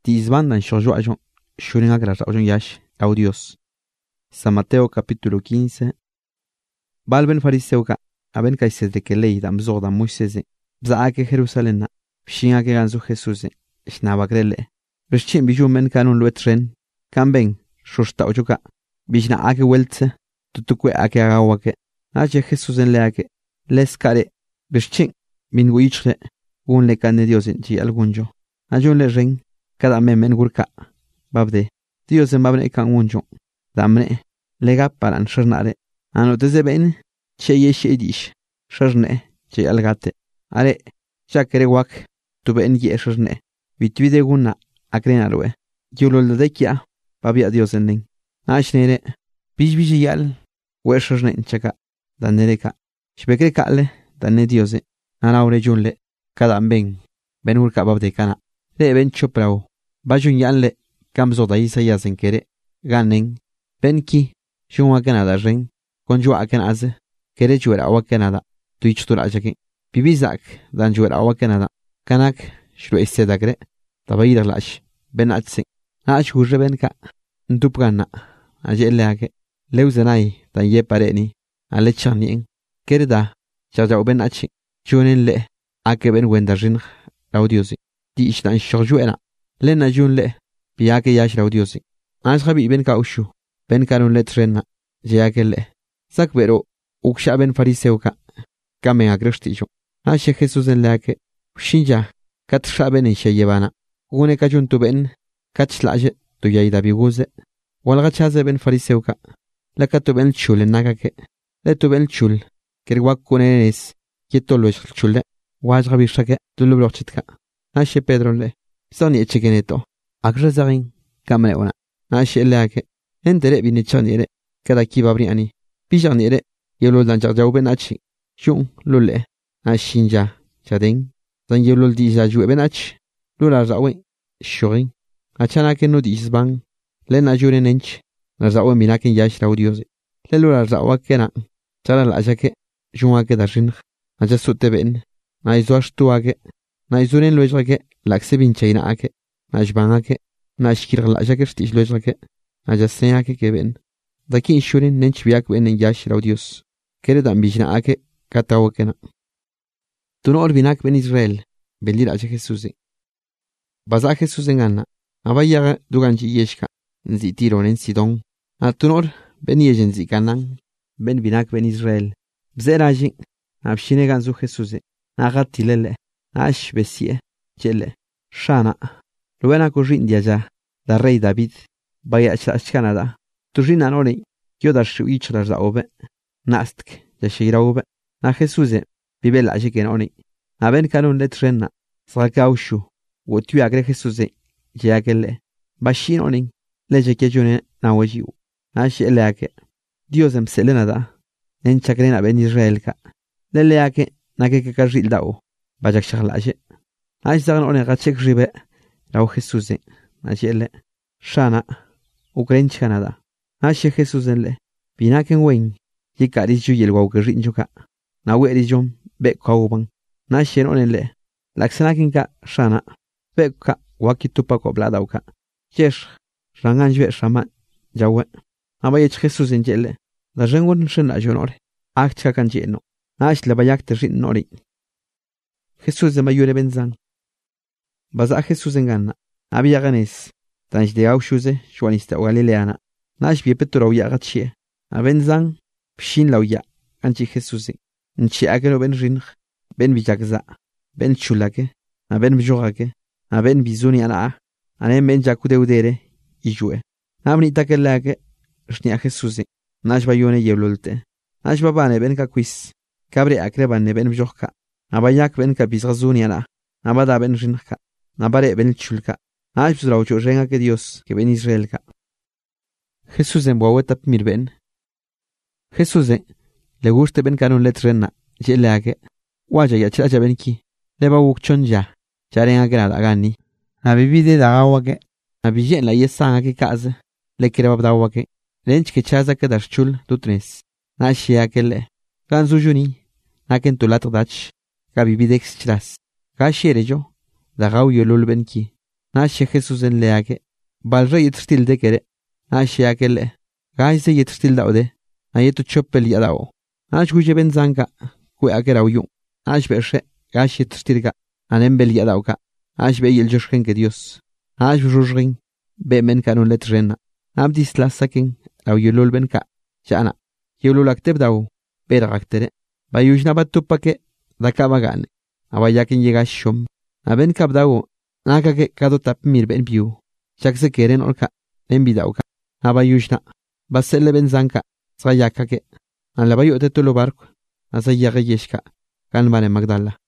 Tisbandan shojuajon, shuringa grajon yash, audios. San Mateo capítulo 15. Balben fariseuka, aben kaises de que ley dam zorda Moisés, bzaake Jerusalem, pshinga que ganzo Jesús, shnabagrele. Beschim bijumen kanun luetren, kamben, shusta ojuka, bijna ake weltse, tutukwe ake agawake, ache Jesús en leake, leskare, beschim, minguichre, un le cane Dios en chi algunjo. Ayun le ren, cada memen gurka, babde, Dios en babne kan unjo, damne, lega paran shernare, anote ze ben, che ye dish, sherne, che algate, are, chakere wak, tu ben ye sherne, vitwide guna, akrenarwe, yulol de kia, babia Dios en nen, ashnere, bijbiji yal, we sherne chaka, danereka, shbekre kale, dane Diose, anaure junle, cada ben urka babde kana. Le ben choprao, bajun yanle, kamzo da Isaías en kere, ganen, ben ki, shunwa kanada ren, konjua kanaze, kere juera awa kanada, tuichtura jake, bibizak, dan juera awa kanada, kanak, shru isedagre, tabayir lash, ben atse, nash hurre ben ka, ntupgana, ajeleake, leuzenai, tan ye pareni, alechanien, kere da, chajau ben achi, chunen le, ake ben wendarin, audiosi. Di ishtan shorjuena, lena jun le, biake yash raudiosi. Ashabi ben kaushu, ben karun le trena, jeake le. Sakbero, uksha ben fariseuka, kamen agrestijo. Ashe Jesús en leake, shinja, katsha ben en sheyevana. Une kajun tu ben, katslaje, tu yaida biguze. Walgachaze ben fariseuka, la katu ben chul en nagake. Le tu ben chul, kerwak kunenes, yeto lo chule, wajrabishake, tu lubrochitka. Ashe Pedro le, soni echegeneto, agrazarin, kamreona, ashe leake, entere binichonire, cada kibabriani, pijanire, yelul danjau benachi, shun, lule, ashinja, chading, dan yelul dija jue benach, lula rawe, shurin, achanake no disban, lena jurenench, la rawe minaken yash raudiosi, le lula rawa kena, chala la jake, junake darin, ajasute ben, aizoashtuake, Naizuren luejake, laxe vinchaina ake, najbanake, najkirlajake stich luejake, najaseake keben. Daki inshurin nenchbiak ben en yash raudios. Kere dan bijna ake, katawakena. Tuno orbinak ben Israel, belir aje Jesusi. Baza Jesús en Anna, abayaga duganji yeshka, nzitiron en Sidon. A tunor ben yejen zikanan, ben binak ben Israel. Bzeraji, abshine ganzu Jesusi, agatilele. Ash besie, chele, shana, luena corrin de allá, da rey David, vaya Canada, turrina nori, yo dar shuich las da obe, nastk, ya shira obe, na Jesuse, vive la chicken oni, a ben canon letrena, srakaushu, wo tu agre Jesuse, ya que le, bashin oning, leche que june na wajiu, ash eleake, Dios em selenada, en chakrena ben Israelka, leleake, na que carril dao. Bajak charlaje. Aizan one gachek ribe, rau Jesús, ajele, shana, Ukrench Canada. Ashe Jesús le, pinaken wen, yikari juyel waukerin juka, na werijom, bek kauban, nashen onele, laxanakinka, shana, beka, wakitupa kobladauka, yesh, ranganjwe shaman, jawe, abayech Jesús en jele, la rengon shen la jonore, akcha kanjeno, ash la bayak terin nori. Jesús de mayure benzan. Baza Jesús en Gana. Había ganes. Tanj de aushuze, shuanista o galileana. Nash bie petro ya gatchie. A benzan, pshin la uya, anchi Jesús. Nchi agero ben rinj, ben bijagza, ben chulake, a ben bijogake, a ben bizuni ana, anem ben jacude udere, ijue. Namni takelake, shnia Jesús. Nash bayone yeblulte. Nash babane ben kakwis. Cabre akrebane ben bijokka. Abayak ben kabizrazuniana, abada ben rinka, abare ben chulka, ajbzraucho renga que Dios, que ben Israelka. Jesús en Boawetap mirben. Jesús le guste ben canon letrena, yeleake, waya ya chacha ben ki, le bawukchon ya, charen agrada gani, a bibide da awake, a bijen la yesan ake kaze, le krebab da awake, lench que chaza que darchul tutnes, nashiakele, ganzujuni, naken tulat dach. Gabibidex chlas. Gashere yo, da gau yolul benki. Nash Jesús en leake. Balre yetrstil de kere. Nash yakele. Gayse yetrstil daude. Nayeto choppel yadao. Nash guje benzanka. Kwe akera uyu. Nash beshe. Gash yetrstilga. Anembel yadauka. Nash be yeljoshken que Dios. Nash rujrin. Be men kanon letrena. Abdis la sakin. Au yulul benka. Jana. Yulul akteb dau. Beragaktere. Bayujna batupake. Dakabagane. Abayakin llega shom. Aben kabdau. Nakake kado tapmir ben piu. Shakse keren orka. Ben bidauka. Abayujna. Baselle benzanka. Sayakake. Alabayo te tulo barco. Asayaka yeshka. Kanbane Magdala.